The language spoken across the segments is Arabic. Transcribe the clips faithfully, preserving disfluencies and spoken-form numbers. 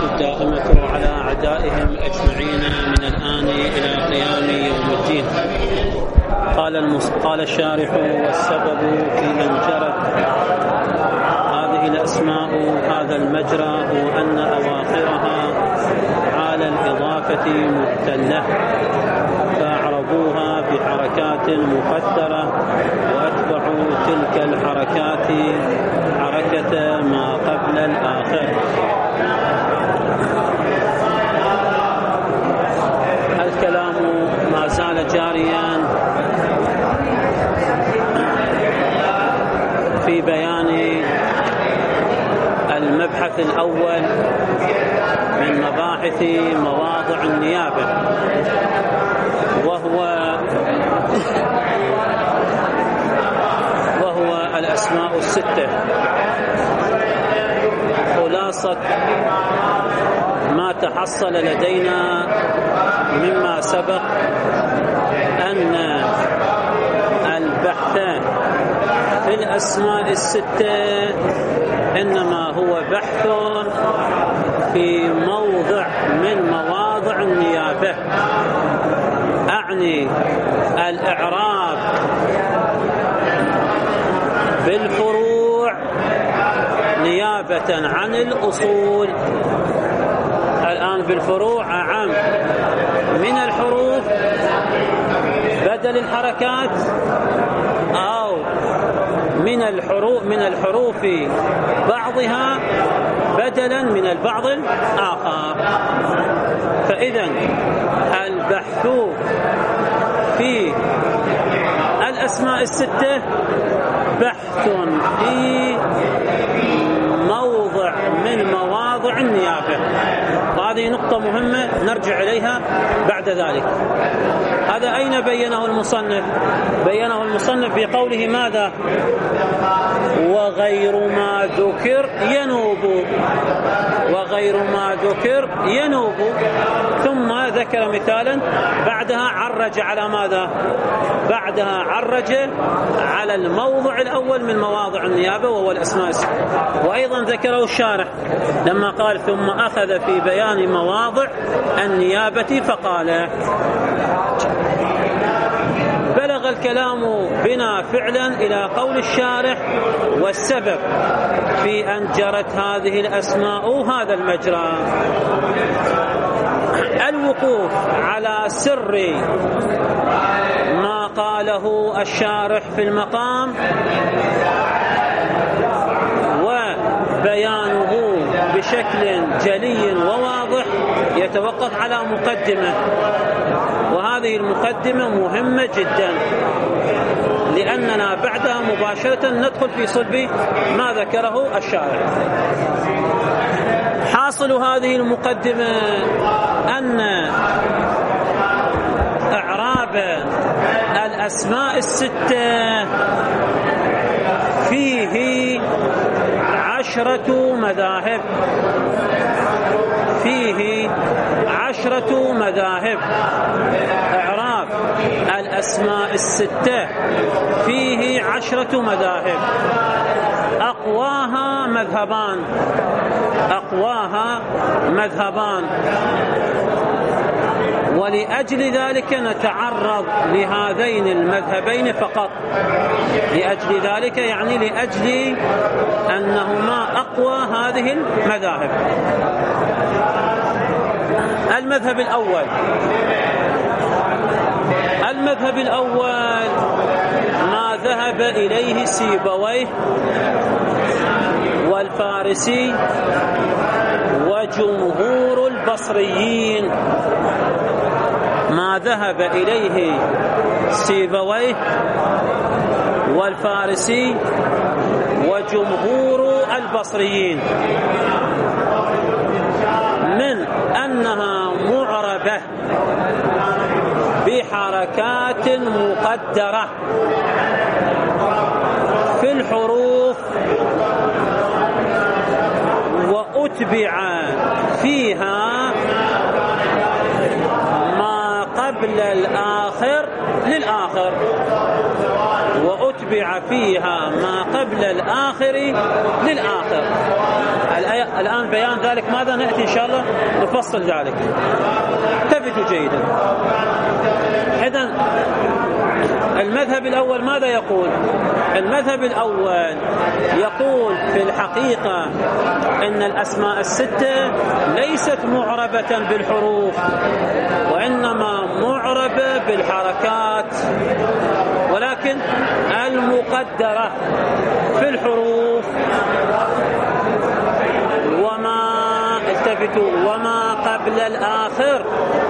دائمة على أعدائهم أجمعين من الآن إلى قيام يوم الدين. قال المص... قال الشارح: والسبب في أن جرت هذه الأسماء هذا المجرى هو أن أواخرها على الإضافة مبتلة، فأعربوها بحركات مقدرة وأتبعوا تلك الحركات حركة ما قبل الآخر. الكلام ما زال جاريا في بيان المبحث الأول من مباحث مواضع النيابة، وهو وهو الأسماء الستة. خلاصة ما تحصل لدينا مما سبق أن البحث في الأسماء الستة إنما هو بحث في موضع من مواضع النيابة، أعني الإعراب بالفروع نيابة عن الأصول. الآن بالفروع أعم من الحروف بدل الحركات، أو من الحروف من الحروف بعضها بدلا من البعض الآخر. فإذا البحث في الأسماء الستة بحث في موضع من مواضع النيابة، وهذه نقطة مهمة نرجع إليها بعد ذلك. هذا أين بينه المصنف؟ بينه المصنف بقوله ماذا؟ وغير ما ذكر ينوب، وغير ما ذكر ينوب. ثم ذكر مثالا بعدها عرج على ماذا؟ بعدها عرج على الموضع الأول من مواضع النيابة وهو الأسماء الستة. وأيضا ذكره الشارح لما قال: ثم أخذ في بيان مواضع النيابة فقال. بلغ الكلام بنا فعلا إلى قول الشارح: والسبب في أن جرت هذه الأسماء هذا المجرى الوقوف على سر ما قاله الشارح في المقام وبيانه بشكل جلي وواضح يتوقف على مقدمة، وهذه المقدمة مهمة جدا لأننا بعدها مباشرة ندخل في صلب ما ذكره الشارح. حاصل هذه المقدمة أن إعراب الأسماء الستة فيه عشرة مذاهب، فيه عشرة مذاهب. إعراب الأسماء الستة فيه عشرة مذاهب، أقواها مذهبان، أقواها مذهبان. ولأجل ذلك نتعرض لهذين المذهبين فقط، لأجل ذلك يعني لأجل أنهما أقوى هذه المذاهب. المذهب الأول المذهب الأول ما ذهب إليه سيبويه والفارسي وجمهور البصريين، ما ذهب إليه سيبويه والفارسي وجمهور البصريين من أنها معربة بحركات مقدرة في الحروف وأتبع فيها ما قبل الآخر للآخر، وأتبع أتبع فيها ما قبل الآخر للآخر. الآن بيان ذلك ماذا نأتي إن شاء الله نفصل ذلك. انتبهوا جيدا. إذن المذهب الأول ماذا يقول؟ المذهب الأول يقول في الحقيقة إن الأسماء الستة ليست معربة بالحروف، وإنما معربة بالحركات، ولكن المقدرة في الحروف. وما التفتوا وما قبل الآخر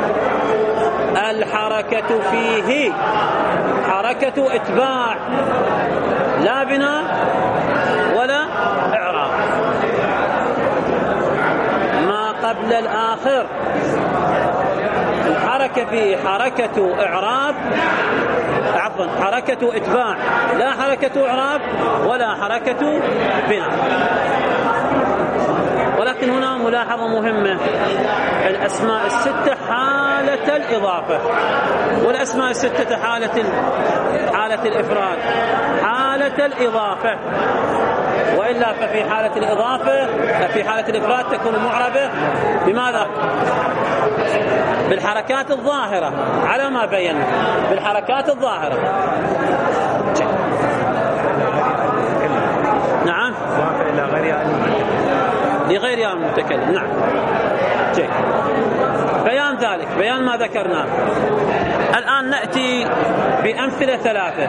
الحركة فيه حركة إتباع لا بناء ولا إعراب. ما قبل الآخر الحركة فيه حركة إعراب عفوا حركة إتباع لا حركة إعراب ولا حركة بناء. ولكن هنا ملاحظة مهمة، الأسماء الستة حالة الإضافة، والأسماء الستة حالة حالة الإفراد حالة الإضافة، وإلا ففي حالة الإضافة في حالة الإفراد تكون معربة بماذا؟ بالحركات الظاهرة على ما بينا، بالحركات الظاهرة. نعم لغير يا المتكلم. نعم جيد. بيان ذلك بيان ما ذكرناه. الآن نأتي بأمثلة ثلاثة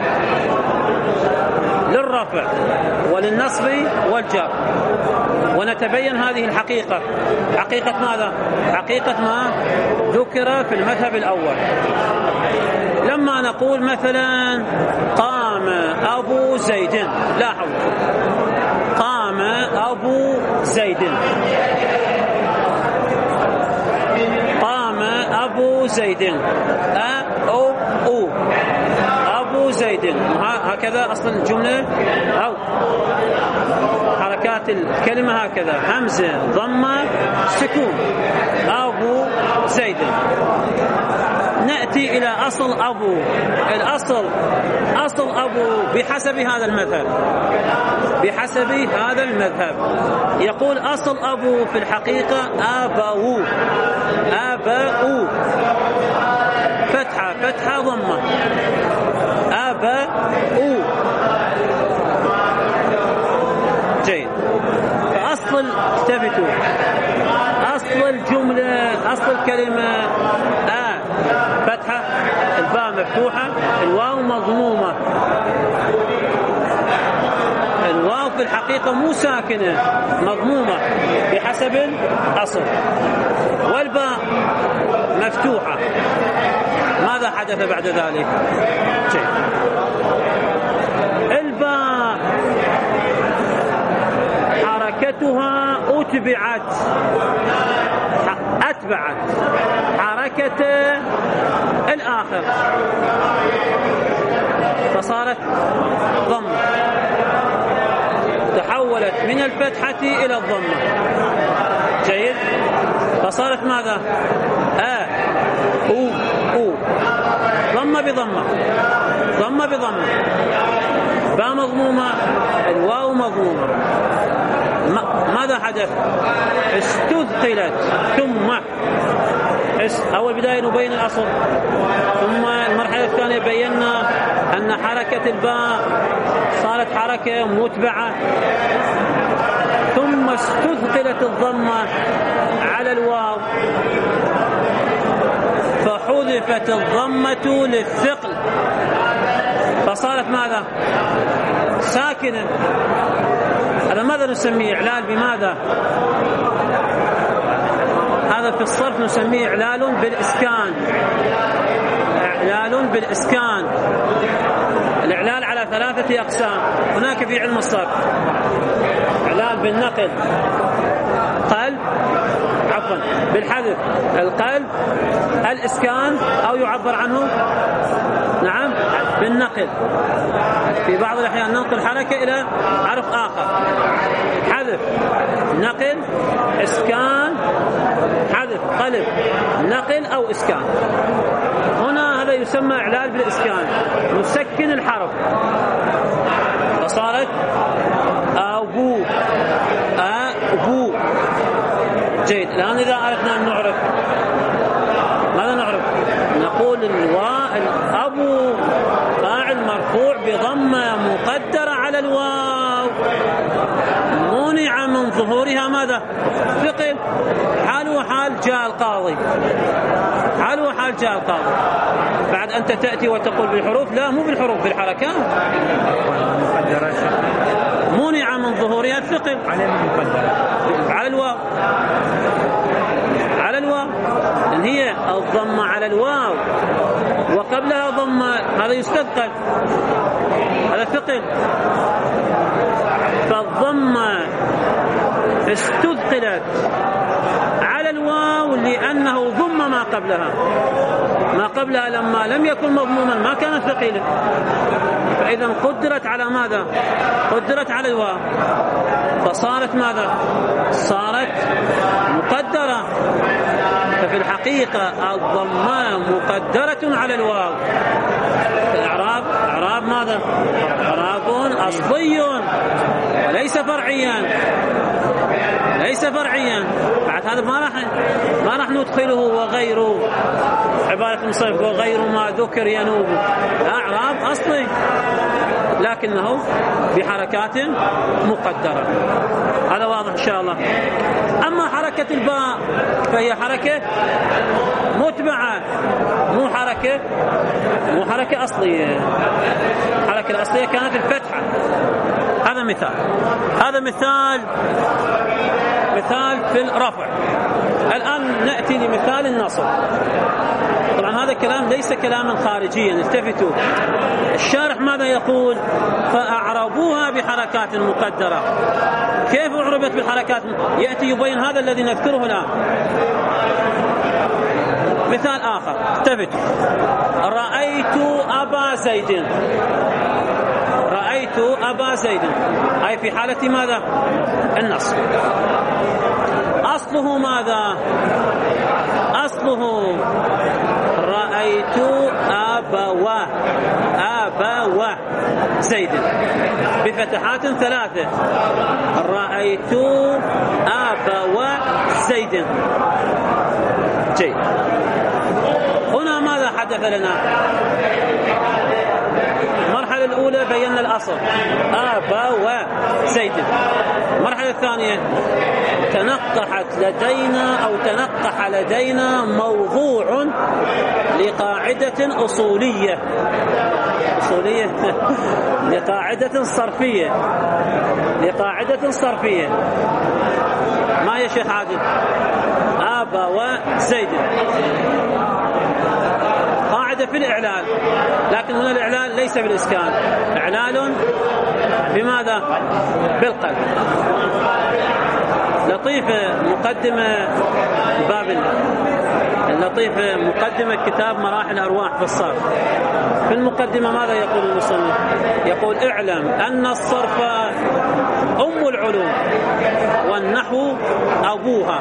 للرفع وللنصب والجر، ونتبين هذه الحقيقة. حقيقة ماذا؟ حقيقة ما ذكر في المذهب الأول. لما نقول مثلا قام أبو زيد، لاحظوا قام أبو زيد، قام أبو زيد أ أو أو أبو زيد، هكذا أصل الجملة أو حركات الكلمة هكذا، همزة ضمة سكون أبو زيد. نأتي إلى أصل أبو. الأصل أصل أبو بحسب هذا المذهب بحسب هذا المذهب يقول أصل أبو في الحقيقة أبو أبو فتحة فتحة ضمة أبو. جيد. فأصل اكتبتوا أصل الجملة أصل الكلمة أ فتحة، الباء مفتوحة، الواو مضمومة. الواو في الحقيقة مو ساكنة مضمومة بحسب الأصل، والباء مفتوحة. ماذا حدث بعد ذلك؟ شيء. الباء حركتها أتبعت أتبعت حركة الآخر فصارت ضمة، تحولت من الفتحة إلى الضمة. جيد. فصارت ماذا؟ آ أو أو ضمة بضمة ضمة بضمة، باء مضمومة، الواو مضمومة. ماذا حدث؟ استثقلت. ثم أول بداية نبين الأصل، ثم المرحلة الثانية بينا أن حركة الباء صارت حركة متبعة، ثم استثقلت الضمة على الواو فحذفت الضمة للثقل فصارت ماذا؟ ساكنة. هذا ماذا نسميه؟ إعلال بماذا؟ هذا في الصرف نسميه إعلال بالإسكان. إعلال بالإسكان. الإعلال على ثلاثة أقسام هناك في علم الصرف: إعلال بالنقل، قلب عفوا بالحذف، القلب، الإسكان، أو يعبر عنه نعم بالنقل. في بعض الأحيان ننقل حركة إلى حرف آخر: حذف، نقل، إسكان، حذف، قلب، نقل أو إسكان. هنا هذا يسمى إعلال بالإسكان، نسكن الحرف فصارت أبو أبو. جيد. الآن إذا أردنا أن نعرف ماذا نعرف؟ نقول الواو الأبو فاعل مرفوع بضمة مقدرة على الواو منع من ظهورها ماذا؟ ثقل. حال وحال جاء القاضي، حال وحال جاء القاضي. بعد أنت تأتي وتقول بالحروف، لا مو بالحروف، بالحركات. منع من ظهورها الثقل على الواو، على الواو إن هي الضمة على الواو وقبلها ضمة، هذا يستثقل، هذا ثقل. فالضمة استثقلت على الواو لأنه ضم ما قبلها، ما قبلها لما لم يكن مضموما ما كانت ثقيلة، فإذا قدرت على ماذا؟ قدرت على الواو فصارت ماذا؟ صارت مقدرة. ففي الحقيقة الضمة مقدرة على الواو. الإعراب إعراب ماذا؟ إعراب أصلي وليس فرعيا، ليس فرعيا. بعد هذا ما راح ما راح ندخله وغيره، عبارة المصنف وغير ما ذكر ينوب، لا إعراب أصلي لكنه بحركات مقدرة. هذا واضح إن شاء الله. أما حركة الباء فهي حركة متبعة، مو حركة مو حركة أصلية. الحركة الأصلية كانت الفتحة. هذا مثال، هذا مثال مثال في الرفع. الآن نأتي لمثال النصب. طبعا هذا كلام ليس كلاما خارجيا، التفتوا. الشارح ماذا يقول؟ فأعربوها بحركات مقدرة. كيف أعربت بالحركات؟ يأتي يبين هذا الذي نذكره الآن. مثال آخر، التفتوا. رأيت أبا زيد، رأيت أبا زيد، أي في حالة ماذا؟ النصب. أصله ماذا؟ أصله رأيت أبواه، أبواه زيد بفتحات ثلاثة. رأيت أبواه زيد. جيد. هنا ماذا حدث لنا؟ المرحلة الأولى بينا الأصل أبواه زيد. المرحلة الثانية تنقحت لدينا أو تنقح لدينا موضوع لقاعدة أصولية، أصولية لقاعدة صرفية، لقاعدة صرفية. ما يا شيخ عادل؟ أبواه زيد قاعدة في الإعلال، لكن هنا الإعلال ليس بالإسكان، إعلال بماذا؟ بالقلب. لطيفة مقدمة باب اللطيفة مقدمة كتاب مراحل الأرواح في الصرف. في المقدمة ماذا يقول المصنف؟ يقول اعلم أن الصرف أم العلوم والنحو أبوها.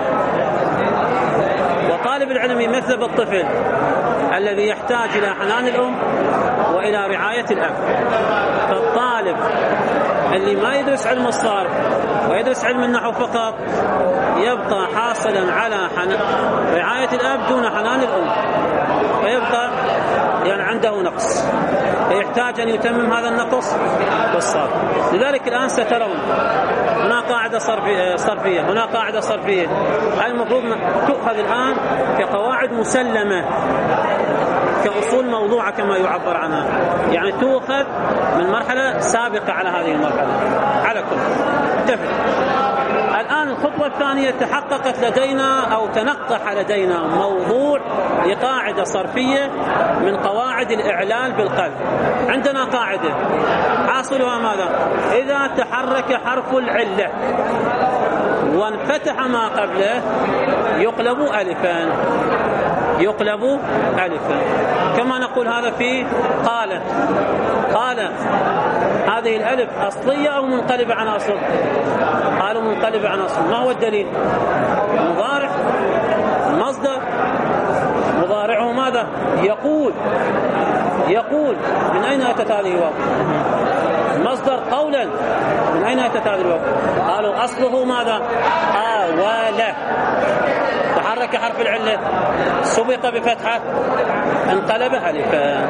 وطالب العلم يمثل الطفل الذي يحتاج إلى حنان الأم وإلى رعاية الأب. فالطالب اللي ما يدرس علم الصرف ويدرس علم النحو فقط يبقى حاصلا على رعاية الأب دون حنان الأم، فيبقى يعني عنده نقص، فيحتاج أن يتمم هذا النقص بالصرف. لذلك الآن سترون هنا قاعدة صرفية, صرفية هنا قاعدة صرفية. المفروض تؤخذ الآن كقواعد مسلمة، كأصول موضوعة كما يعبر عنها، يعني تؤخذ من مرحلة سابقة على هذه المرحلة. على كل اتفق. الآن الخطوة الثانية تحققت لدينا أو تنقح لدينا موضوع لقاعدة صرفية من قواعد الإعلال بالقلب. عندنا قاعدة حاصلها ماذا؟ إذا تحرك حرف العلة وانفتح ما قبله يقلب ألفا، يقلب ألفا. كما نقول هذا في قالت. قالت هذه الألف أصلية أو منقلبة عن أصل؟ قالوا منقلبة عن أصل. ما هو الدليل؟ مضارع، مصدر، مضارعه ماذا؟ ماذا؟ يقول. يقول من أين أتت هذه الواو؟ مصدر قولا. من أين أتت هذه الواو؟ قالوا أصله ماذا؟ آوالة. تحرك حرف العلة، سبق بفتحة، انقلب ألفا.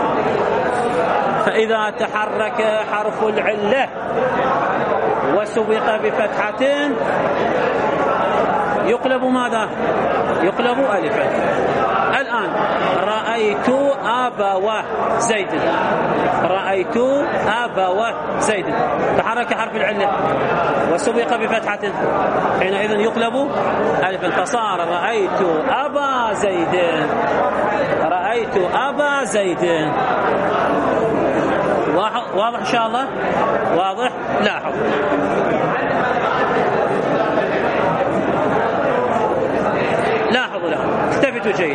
فإذا تحرك حرف العلة وسبق بفتحتين يقلب ماذا؟ يقلب ألفا. الآن رأيت أبوه زيد. رأيت أبوه زيد. تحرك حرف العلة وسبق بفتحة، حينئذ يقلب ألفا، فصار رأيت أبا زيد. رأيت أبا زيد. واضح إن شاء الله؟ واضح؟ لاحظ لاحظوا لاحظوا التفتوا جيد.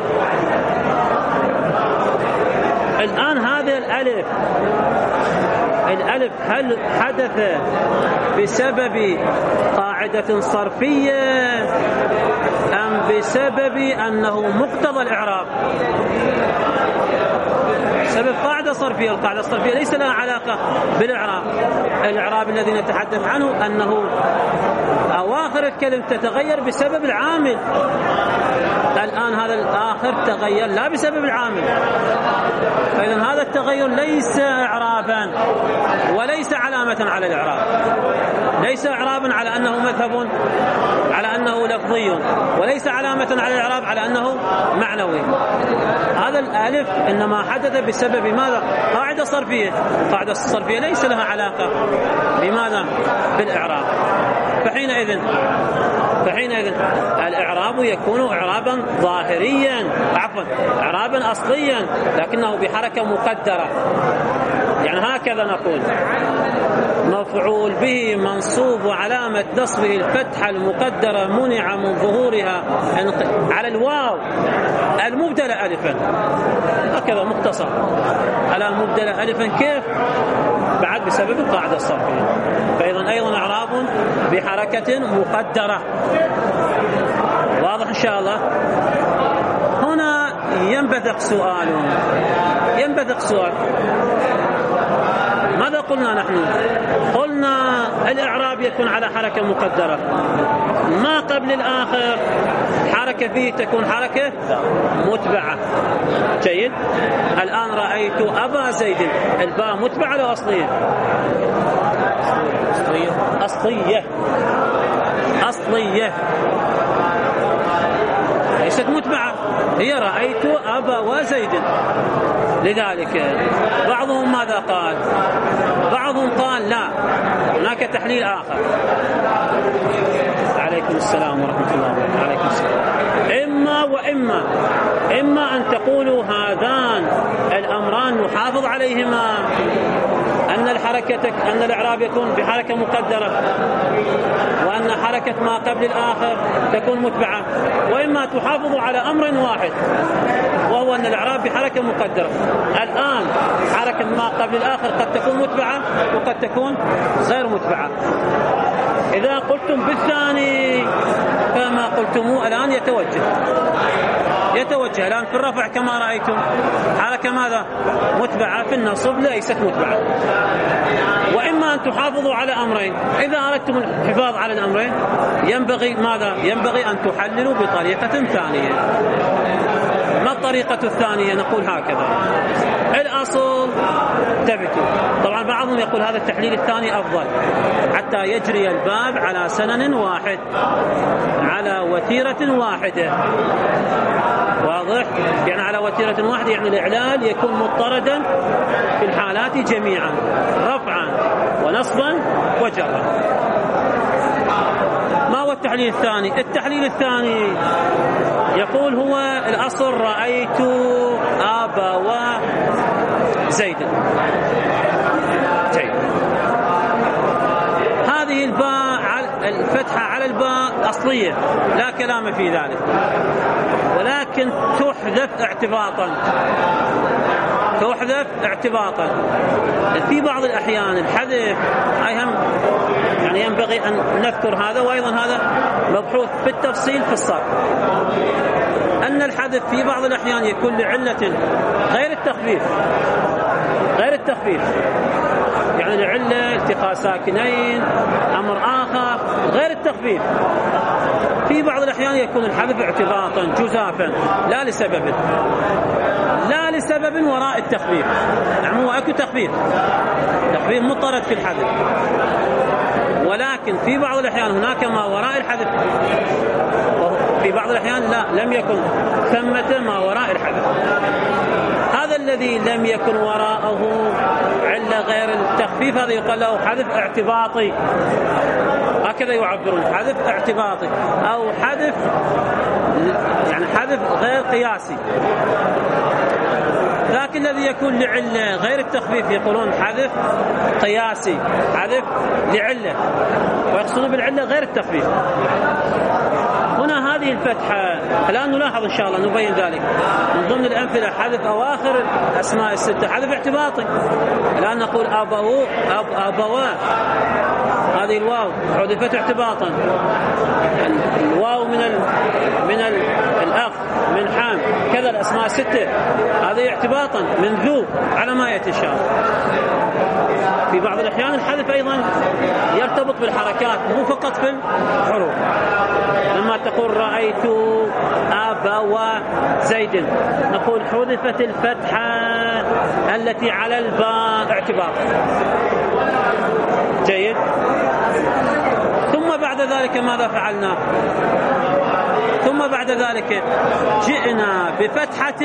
الآن هذا الألف الألف هل حدث بسبب قاعدة صرفية أم بسبب أنه مقتضى الإعراب؟ سبب قاعدة صرفية. القاعدة الصرفية ليس لها علاقة بالإعراب. الإعراب الذي نتحدث عنه أنه أواخر الكلم تتغير بسبب العامل. الآن هذا الآخر تغير لا بسبب العامل، فإذا هذا التغير ليس إعرابا وليس علامة على الإعراب. ليس إعرابا على أنه مذهب، على أنه لفظي، وليس علامة على الإعراب على أنه معنوي. هذا الألف إنما حدث بسبب ماذا؟ قاعدة صرفية. القاعدة الصرفية ليس لها علاقة بماذا؟ بالإعراب. فحينئذ فحينئذ الإعراب يكون إعرابا ظاهريا، عفوا إعرابا أصليا، لكنه بحركة مقدرة. يعني هكذا نقول: مفعول به منصوب وعلامة نصبه الفتحة المقدرة منع من ظهورها على الواو المبدلة ألفا. هكذا مختصر على المبدلة ألفا. كيف؟ بعد بسبب القاعدة الصرفية. فإذا أيضا إعراب بحركة مقدرة. واضح إن شاء الله؟ هنا ينبثق سؤال ينبثق سؤال ماذا قلنا نحن؟ قلنا الإعراب يكون على حركة مقدرة، ما قبل الآخر حركة فيه تكون حركة متبعة. جيد. الآن رأيت أبا زيد، الباء متبعة ولا أصلية؟ أصلية أصلية ليست متبعة، هي رأيت أبا وزيد. لذلك بعضهم ماذا قال؟ بعضهم قال لا، هناك تحليل آخر. عليكم السلام ورحمة الله وبركاته. عليكم السلام. إما وإما إما أن تقولوا هذان الأمران نحافظ عليهما، أن الحركة أن الإعراب يكون بحركة مقدرة، وأن حركة ما قبل الآخر تكون متبعة، وإما تحافظوا على أمر واحد وهو أن الإعراب بحركة مقدرة. الآن حركة ما قبل الآخر قد تكون متبعة وقد تكون غير متبعة. إذا قلتم بالثاني فما قلتموه الآن يتوجه يتوجه الآن في الرفع كما رأيتم حركة ماذا؟ متبعة، في النصب ليست متبعة. وإما أن تحافظوا على أمرين. إذا أردتم الحفاظ على الأمرين ينبغي ماذا؟ ينبغي أن تحللوا بطريقة ثانية. ما الطريقة الثانية؟ نقول هكذا: الأصل تبتوا. طبعا بعضهم يقول هذا التحليل الثاني أفضل حتى يجري الباب على سنن واحد، على وتيرة واحدة. واضح؟ يعني على وتيرة واحدة، يعني الإعلال يكون مضطردا في الحالات جميعا، رفعا ونصبا وجرا. ما هو التحليل الثاني؟ التحليل الثاني يقول هو الأصل رأيت أبا زيد. جيد. هذه الباء الفتحة على الباء أصلية لا كلام في ذلك، ولكن تحذف اعتباطا تحذف اعتباطا في بعض الأحيان الحذف أهم، يعني ينبغي أن نذكر هذا، وأيضا هذا مبحوث بالتفصيل في الصرف، أن الحذف الحذف في بعض الأحيان يكون لعلة غير التخفيف غير التخفيف يعني لعلة التقاء ساكنين، أمر آخر غير التخفيف. في بعض الأحيان يكون الحذف اعتباطا جزافا لا لسبب لا لسبب وراء التخفيف. نعم هو أكو تخفيف تخفيف مطرد في الحذف، ولكن في بعض الأحيان هناك ما وراء الحذف، في بعض الأحيان لا لم يكن ثمة ما وراء الحذف. هذا الذي لم يكن وراءه علة غير التخفيف هذا يقال له حذف اعتباطي، هكذا يعبرون، حذف اعتباطي أو حذف يعني حذف غير قياسي. لكن الذي يكون لعلة غير التخفيف يقولون حذف قياسي، حذف لعلة، ويقصدون بالعلة غير التخفيف. هنا هذه الفتحة الآن نلاحظ إن شاء الله نبين ذلك من ضمن الأمثلة حذف أواخر الأسماء الستة، حذف اعتباطي. الآن نقول أبوه أب أبواه، هذه الواو حذفت اعتباطا، الواو من ال من ال الأخ من حام كذا الأسماء الستة هذه اعتباطا من ذو على ما يأتي إن شاء الله. في بعض الأحيان الحذف أيضا يرتبط بالحركات مو فقط في الحروف، لما تقول رأيت أبوا زيد نقول حذفت الفتحة التي على الباء اعتباط. جيد. ثم بعد ذلك ماذا فعلنا؟ ثم بعد ذلك جئنا بفتحة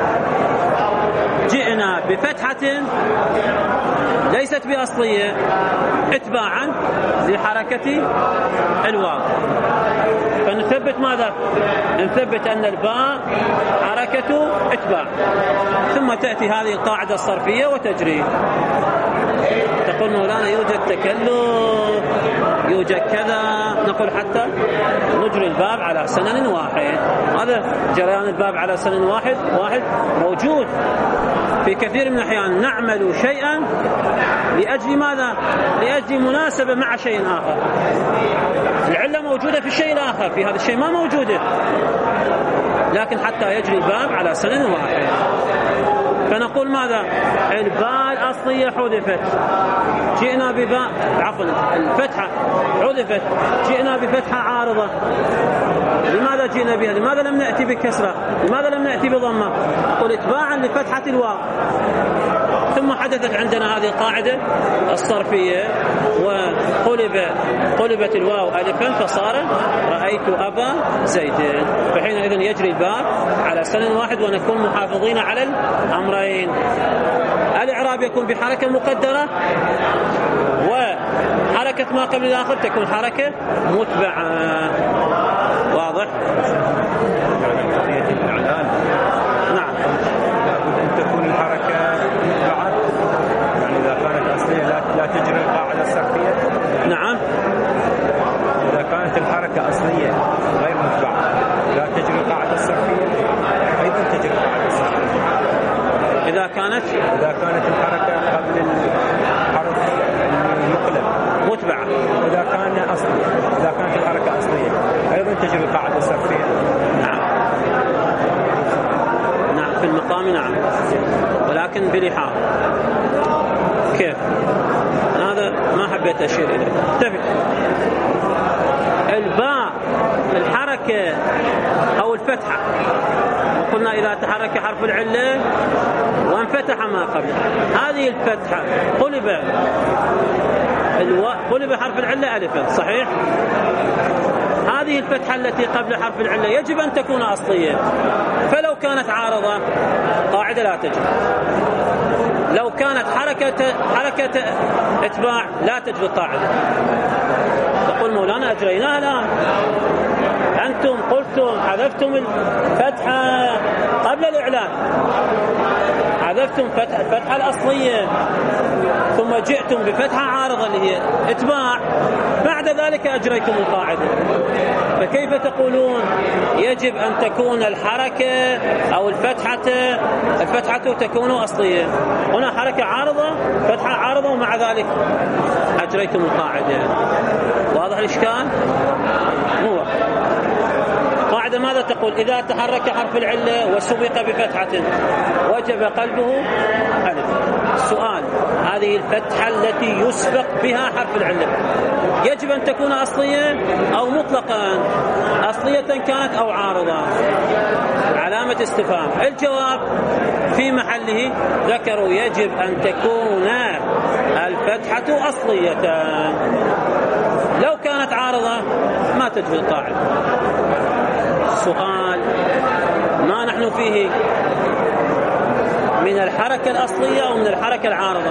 جئنا بفتحة ليست بأصلية اتباعا لحركة الواو، فنثبت ماذا؟ نثبت أن الباء حركة اتباع. ثم تأتي هذه القاعدة الصرفية وتجري. تقول مولانا يوجد تكلف يوجد كذا، نقول حتى نجري الباب على سنن واحد. هذا جريان الباب على سنن واحد واحد موجود في كثير من الأحيان. نعمل شيئا لأجل ماذا؟ لأجل مناسبة مع شيء آخر، العلة موجودة في الشيء الآخر، في هذا الشيء ما موجودة، لكن حتى يجري الباب على سنن واحد. فنقول ماذا؟ الباء الأصلية حذفت، جئنا بباء عفوا الفتحة حذفت، جئنا بفتحة عارضة. لماذا جئنا بها؟ لماذا لم نأتي بكسرة؟ لماذا لم نأتي بضمة؟ قل اتباعا لفتحة الواو. ثم حدثت عندنا هذه القاعدة الصرفية وقلب قلبت الواو ألفا فصار رأيت أبا زيد. فحينئذ يجري الباب على سنن واحد ونكون محافظين على الأمرين. الإعراب يكون بحركة مقدرة، وحركة ما قبل الآخر تكون حركة متبعة. واضح؟ نعم. أن تكون الحركة متبعة، يعني إذا كانت أصلية لا, لا تجري القاعدة الصرفية. نعم. إذا كانت الحركة أصلية غير متبعة لا تجري القاعدة الصرفية، أيضا تجري القاعدة الصرفية. إذا كانت إذا كانت الحركة قبل الحرف المقلب متبعة، إذا كان أصلي إذا كانت الحركة أصلية أيضا تجري القاعدة الصرفية. نعم نعم في المقام نعم، ولكن بلحاظ. كيف؟ أنا هذا ما حبيت أشير إليه. اتفق. الباء الحركة أو الفتحة، وقلنا إذا تحرك حرف العلة وانفتح ما قبل، هذه الفتحة قلب الو... قلب حرف العلة ألفا، صحيح؟ هذه الفتحة التي قبل حرف العلة يجب أن تكون أصلية، فلو كانت عارضة قاعدة لا تجري. لو كانت حركة حركة اتباع لا تجري القاعدة. تقول مولانا أجريناها الآن، أنتم قلتم حذفتم الفتحة قبل الإعلان، حذفتم فتح الفتحة الأصلية ثم جئتم بفتحة عارضة اللي هي اتباع، بعد ذلك أجريتم القاعدة. فكيف تقولون يجب أن تكون الحركة أو الفتحة الفتحة تكون أصلية؟ هنا حركة عارضة فتحة عارضة ومع ذلك أجريتم القاعدة. واضح الإشكال؟ هو القاعدة ماذا تقول؟ إذا تحرك حرف العلة وسبق بفتحة وجب قلبه ألف. السؤال: هذه الفتحة التي يسبق بها حرف العلة يجب أن تكون أصلية أو مطلقا؟ أصلية كانت أو عارضة؟ علامة استفهام. الجواب في محله، ذكروا يجب أن تكون الفتحة أصلية. لو كانت عارضة ما تجوز القاعدة. السؤال: ما نحن فيه من الحركة الأصلية أو من الحركة العارضة؟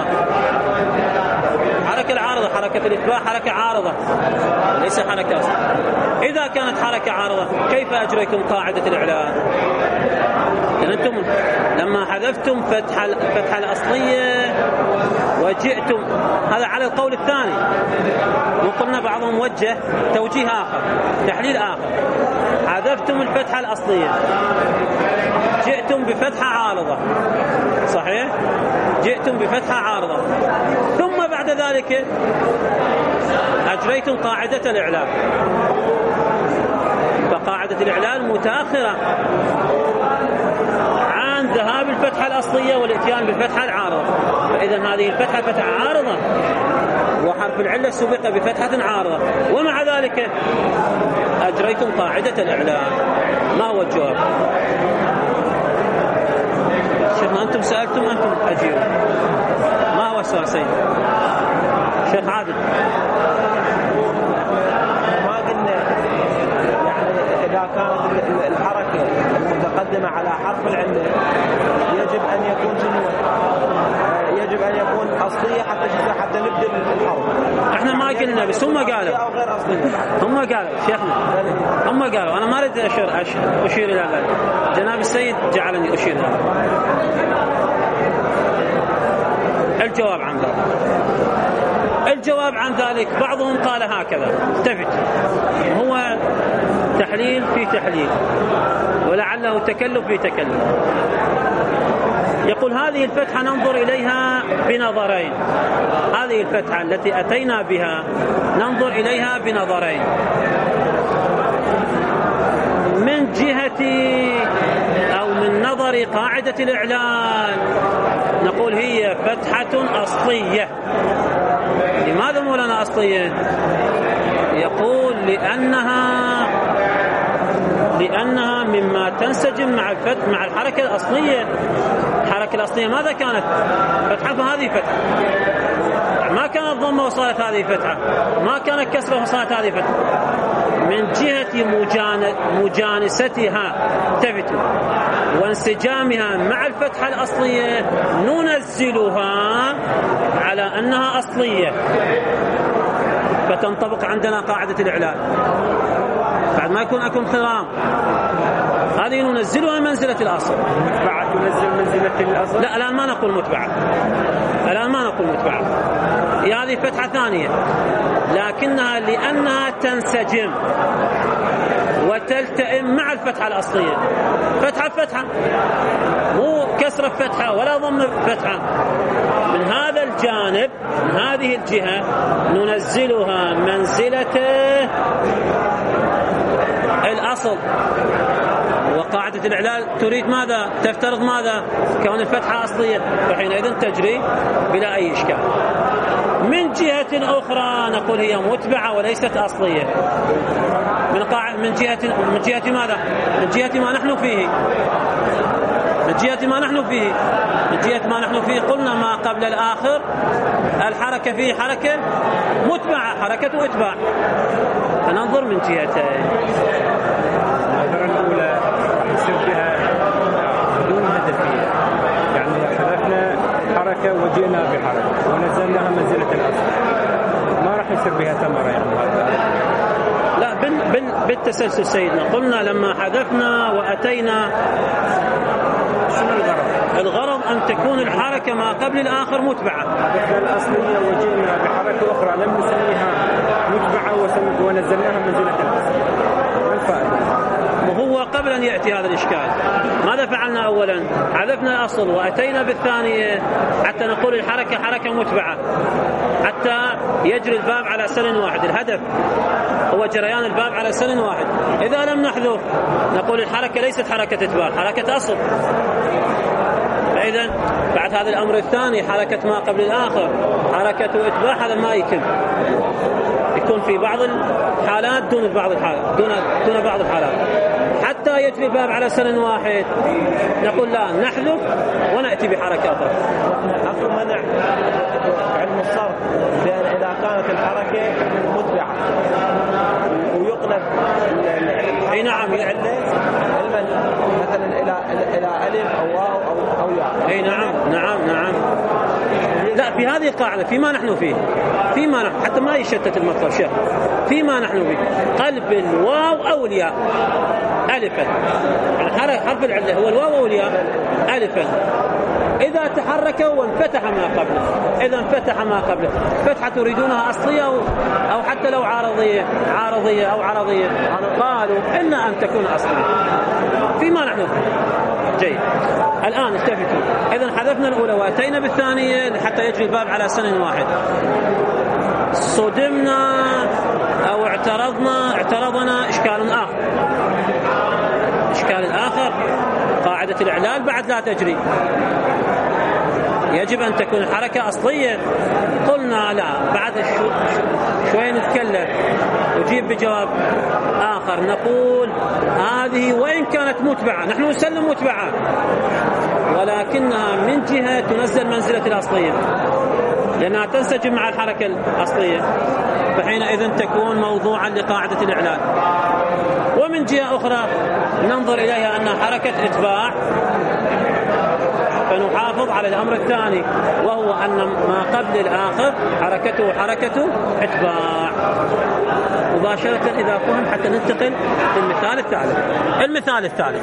حركة العارضة، حركة الإتباع حركة عارضة ليس حركة أصلية. إذا كانت حركة عارضة كيف أجريتم قاعدة الإعلان؟ أنتم لما حذفتم فتحة الفتحة الأصلية وجئتم، هذا على القول الثاني، وقلنا بعضهم وجه توجيه آخر، تحليل آخر. حذفتم الفتحة الأصلية، جئتم بفتحة عارضة، صحيح؟ جئتم بفتحة عارضة، ثم بعد ذلك أجريتم قاعدة الإعلان، فقاعدة الإعلان متأخرة عن ذهاب الفتحة الأصلية والإتيان بالفتحة العارضة. فإذا هذه الفتحة فتحة عارضة وحرف العلة سبق بفتحة عارضة، ومع ذلك أجريتم قاعدة الإعلان. ما هو الجواب؟ شيخنا أنتم سألتم، أنتم أجيبوا. ما هو السؤال سيد شيخ عادل؟ ما قلنا يعني إذا كانت الحركة المتقدمة على حرف العلة يجب أن يكون شنو؟ يجب أن يكون أصلية حتى حتى نبدأ الحرف. احنا ما قلنا، بس هم قالوا أو غير أصلية. هم قالوا شيخنا، هم قالوا. أنا ما أريد أشير أشير إلى ذلك، جناب السيد جعلني أشير إلى ذلك. الجواب عن ذلك الجواب عن ذلك بعضهم قال هكذا، التفت، هو تحليل في تحليل ولعله تكلف في تكلف. يقول هذه الفتحة ننظر إليها بنظرين، هذه الفتحة التي أتينا بها ننظر إليها بنظرين. من جهة أو من نظر قاعدة الإعلان نقول هي فتحة أصلية. لماذا مولانا أصلية؟ يقول لأنها لأنها مما تنسجم مع الفتح مع الحركة الأصلية. الحركة الأصلية ماذا كانت؟ فتحة، فهذه فتحة. ما كانت ضمة وصارت هذه فتحة، ما كانت كسرة وصارت هذه فتحة. من جهة مجانستها تفتح وانسجامها مع الفتحة الأصلية ننزلها على أنها أصلية، فتنطبق عندنا قاعدة الإعلان بعد ما يكون أكون خرام. هذه ننزلها منزلة الأصل. متبعة تنزل منزلة الأصل؟ لا، الآن ما نقول متبعة، الآن ما نقول متبعة، هذه فتحة ثانية، لكنها لأنها تنسجم وتلتئم مع الفتحة الأصلية. فتحة فتحة، مو كسرة فتحة ولا ضم فتحة. من هذا الجانب، من هذه الجهة ننزلها منزلة الأصل. وقاعدة الإعلان تريد ماذا؟ تفترض ماذا؟ كون الفتحة أصلية، فحينئذ تجري بلا أي إشكال. من جهة أخرى نقول هي متبعة وليست أصلية. من قاعدة من جهة من جهة ماذا؟ من جهة ما نحن فيه. من جهة ما نحن فيه من جهة ما نحن فيه قلنا ما قبل الآخر الحركة فيه حركة متبعة، حركة إتباع، فننظر من جهتين. النظرة الأولى يصير بها بدون هدفية، يعني حذفنا حركة وجينا بحركة ونزلناها منزلة الأصل، ما راح يصير بها ثمرة يعني. لا، بال بال بالتسلسل سيدنا. قلنا لما حذفنا وأتينا، شنو الغرض؟ الغرض أن تكون الحركة ما قبل الآخر متبعة. حذفنا الأصلية وجينا بحركة أخرى لم نسميها متبعة ونزلناها منزلة الأصل، ما الفائدة؟ وهو هو قبل أن يأتي هذا الإشكال ماذا فعلنا؟ أولا حذفنا الأصل وأتينا بالثانية حتى نقول الحركة حركة متبعة حتى يجري الباب على سن واحد. الهدف هو جريان الباب على سن واحد. إذا لم نحذف نقول الحركة ليست حركة إتباع، حركة أصل. فإذا بعد هذا الأمر الثاني حركة ما قبل الآخر حركة إتباع، هذا ما يكون يكون في بعض الحالات دون بعض الحالات دون دون بعض الحالات حتى يجري الباب على سن واحد نقول لا نحذف ونأتي بحركة أخرى. أصل منع علم الصرف بأن إذا كانت الحركة متبعة ويقلب أي نعم مثلا إلى إلى ألف أو واو أو أو ياء. أي نعم نعم نعم. لا في هذه القاعدة فيما نحن فيه فيما نحن حتى ما يشتت المطلب شيء فيما نحن فيه قلب الواو أو الياء ألفا، يعني حرف العلة هو الواو أو الياء ألفا. إذا تحرك وانفتح ما قبله، إذا انفتح ما قبله فتحة تريدونها أصلية أو, أو حتى لو عارضية عارضية أو عرضية قالوا إلا أن تكون أصلية فيما نحن فيه. جيد. الآن التفتوا، إذا حذفنا الأولى وأتينا بالثانية حتى يجري الباب على سن واحد. صدمنا أو اعترضنا اعترضنا إشكال آخر. إشكال آخر قاعدة الإعلال بعد لا تجري، يجب أن تكون الحركة أصلية. قلنا لا، بعد شو شوي نتكلم وجيب بجواب آخر نقول هذه وإن كانت متبعة نحن نسلم متبعة ولكنها من جهة تنزل منزلة الأصلية لأنها تنسجم مع الحركة الأصلية، فحينئذ تكون موضوعا لقاعدة الإعلال. ومن جهة أخرى ننظر إليها أنها حركة إتباع فنحافظ على الأمر الثاني وهو أن ما قبل الآخر حركته حركة إتباع مباشرة إذا فهم حتى ننتقل للمثال الثالث. المثال الثالث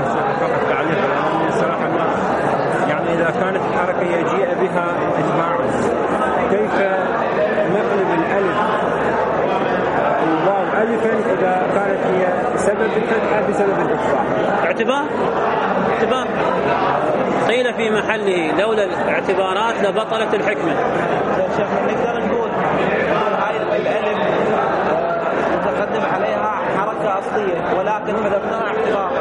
يعني إذا كانت الحركة يجيء بها إتباع كيف نقلب الألف الواو ألفا إذا كانت هي سبب الفتحة بسبب الإتباع؟ اعتبار اعتبار قيل في محله لولا الاعتبارات لبطلت الحكمة. شيخ نقدر نقول هاي الألف متقدم عليها حركة أصلية ولكن حذفناها اعتبارا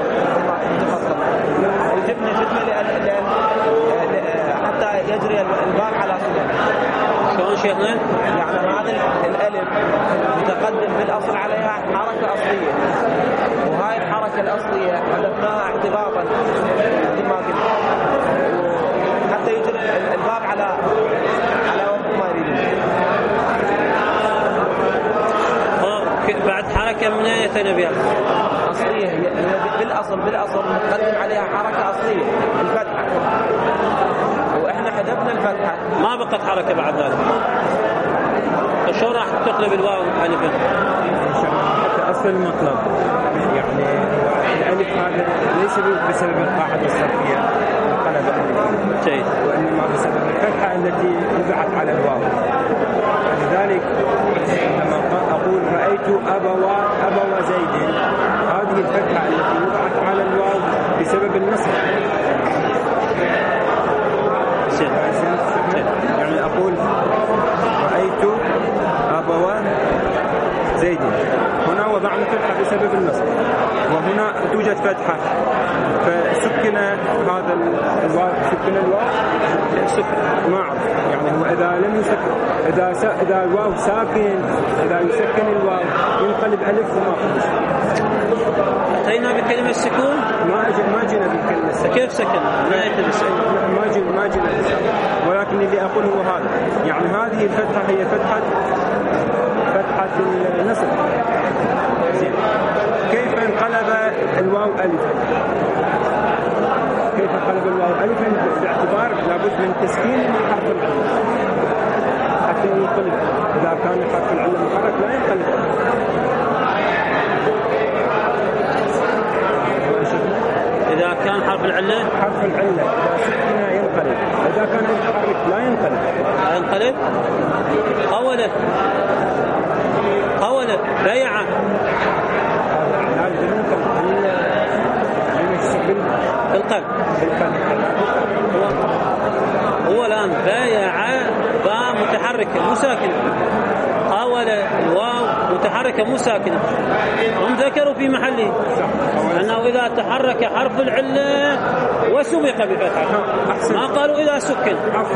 وجبنا خدمة لأن حتى يجري الباب على سنة. شلون شيخنا؟ يعني هذا الألف متقدم بالأصل عليها حركة أصلية وهاي الحركة الأصلية حذفناها اعتبارا مثل ما قلت حتى يجري الباب على على وقت ما يريدون. بعد حركة من أين أتينا بها؟ أصلية بالأصل بالأصل نقدم عليها حركة أصلية الفتحة وإحنا حذفنا الفتحة ما بقت حركة بعد ذلك. شو راح تقلب الواو ألفا؟ حتى أصل المطلب يعني الألف هذا ليس بسبب القاعدة الصرفية قلب الألف جيد وإنما بسبب الفتحة التي وضعت على الواو. لذلك لما أقول رأيت أبوا أبوا زيد هذه الفتحة التي وضعت على الواو بسبب النصب. يعني أقول رأيت أبوا زيد هنا وضعنا فتحة بسبب النصب وهنا توجد فتحة فسكن هذا الواو سكن الواو سكن ما أعرف يعني هو إذا لم يسكن إذا س... إذا الواو ساكن إذا يسكن الواو ينقلب ألف وما خلص. أتينا بكلمة السكون ما أجي ما جينا بكلمة السكون. كيف سكن؟ ما يتدس ما جينا ما جينا ولكن اللي أقول هو هذا يعني هذه الفتحة هي فتحة فتحة النصب. زين كيف انقلب الواو ألفا؟ كيف انقلب الواو ألفا؟ باعتبار لابد من تسكين حرف العلة حتى ينقلب. إذا كان حرف العلة محرك لا ينقلب. إذا كان حرف العلة حرف العلة إذا سكن ينقلب، إذا كان متحرك لا ينقلب. لا ينقلب. قولت قولت بيعة هذا بالقلب. هو, هو الآن بايع باء متحركة مو ساكنة، قاول الواو متحركة مو ساكنة، هم ذكروا في محله أنه إذا تحرك حرف العلة وسبق بفتحة، ما قالوا إذا سكن.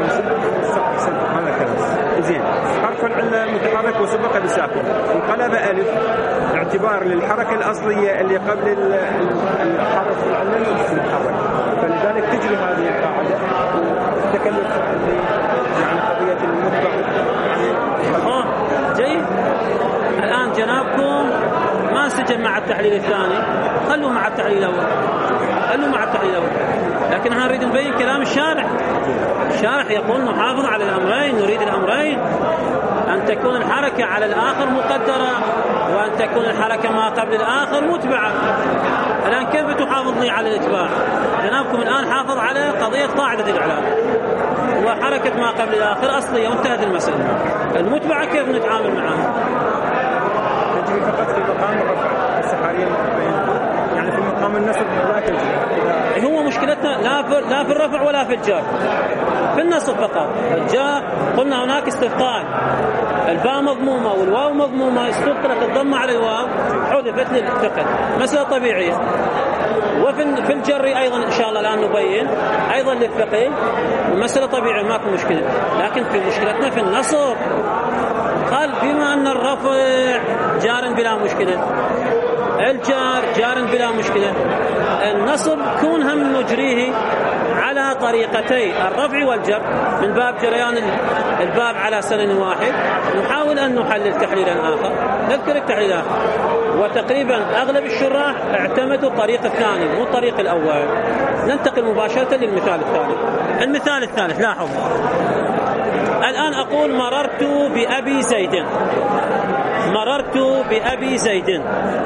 زين، حرف العلة متحرك وسبق بساكن انقلب ألف اعتبار للحركة الأصلية اللي قبل الحرف العلة المتحرك، فلذلك تجري هذه القاعدة وتكلف يعني قضية المتبع. آه جيد. الآن جنابكم ما انسجم مع التحليل الثاني، خلوا مع التحليل الأول، خلوا مع التحليل الأول، لكن احنا نريد نبين كلام الشارح. الشارح يقول نحافظ على الأمرين، نريد الأمرين، أن تكون الحركة على الآخر مقدرة وأن تكون الحركة ما قبل الآخر متبعة. الآن كيف تحافظني على الاتباع؟ جنابكم الآن حافظ على قضية قاعدة الإعلام وحركة ما قبل الآخر أصلية وانتهت المسألة. المتبعة كيف نتعامل معها؟ تجري فقط في مقام الرفع السحارية، يعني في مقام النصب لا تجري. هو مشكلتنا لا في لا في الرفع ولا في الجر، في النصب فقط. الجر قلنا هناك استثقال، الباء مضمومة والواو مضمومة، استثقلت الضمة على الواو حذفت للثقل، مسألة طبيعية. وفي في الجر أيضا إن شاء الله الآن نبين أيضا للثقيل، مسألة طبيعية ما في مشكلة. لكن في مشكلتنا في النصب، قال بما أن الرفع جار بلا مشكلة، الجار جار بلا مشكلة، النصب كون هم نجريه على طريقتي الرفع والجر من باب جريان الباب على سنن واحد، نحاول أن نحلل تحليلا آخر، نذكر التحليل الآخر. وتقريبا أغلب الشراح اعتمدوا الطريق الثاني مو الطريق الأول. ننتقل مباشرة للمثال الثالث. المثال الثالث لاحظ، الآن أقول مررت بأبي زيد، مررت بأبي زيد.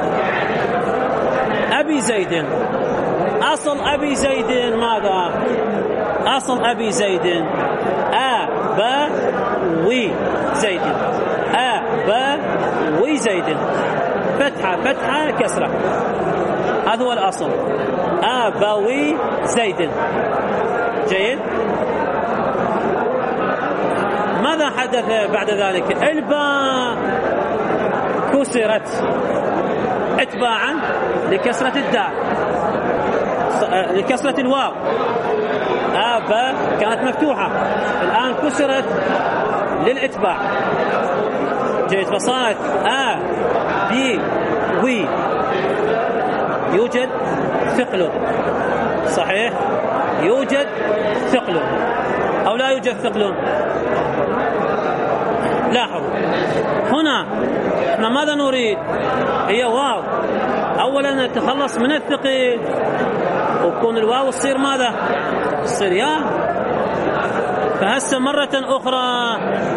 أبي زيد، أصل أبي زيد ماذا؟ أصل أبي زيد أبا وي زيد، أبا وي زيد، فتحة فتحة كسرة، هذا هو الأصل، أبوي زيد. جيد. ماذا حدث بعد ذلك؟ الباء كسرت اتباعا لكسرة الدال، لكسرة الواو. أبا كانت مفتوحة الآن كسرت للاتباع. جيد. فصارت أ بي وي، يوجد ثقل، صحيح، يوجد ثقل أو لا يوجد ثقل؟ لاحظ هنا احنا ماذا نريد؟ هي واو، اولا نتخلص من الثقيل وتكون الواو تصير ماذا؟ تصير يا. فهسه مرة أخرى